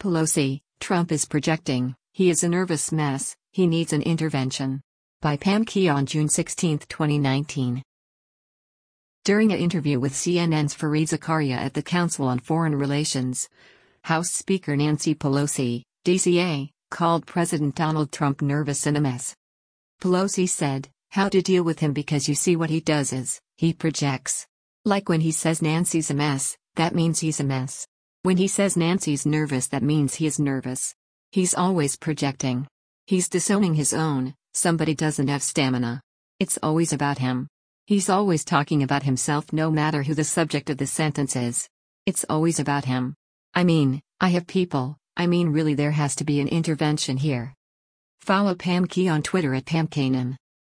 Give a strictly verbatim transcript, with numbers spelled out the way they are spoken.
Pelosi, Trump is projecting, he is a nervous mess, he needs an intervention. By Pam Key on June sixteenth, twenty nineteen. During an interview with C N N's Fareed Zakaria at the Council on Foreign Relations, House Speaker Nancy Pelosi, D C A, called President Donald Trump nervous and a mess. Pelosi said, "How to deal with him because you see what he does is, he projects. Like when he says Nancy's a mess, that means he's a mess. When he says Nancy's nervous, that means he is nervous. He's always projecting. He's disowning his own, somebody doesn't have stamina. It's always about him. He's always talking about himself no matter who the subject of the sentence is. It's always about him. I mean, I have people, I mean really there has to be an intervention here." Follow Pam Key on Twitter at Pam Kanan.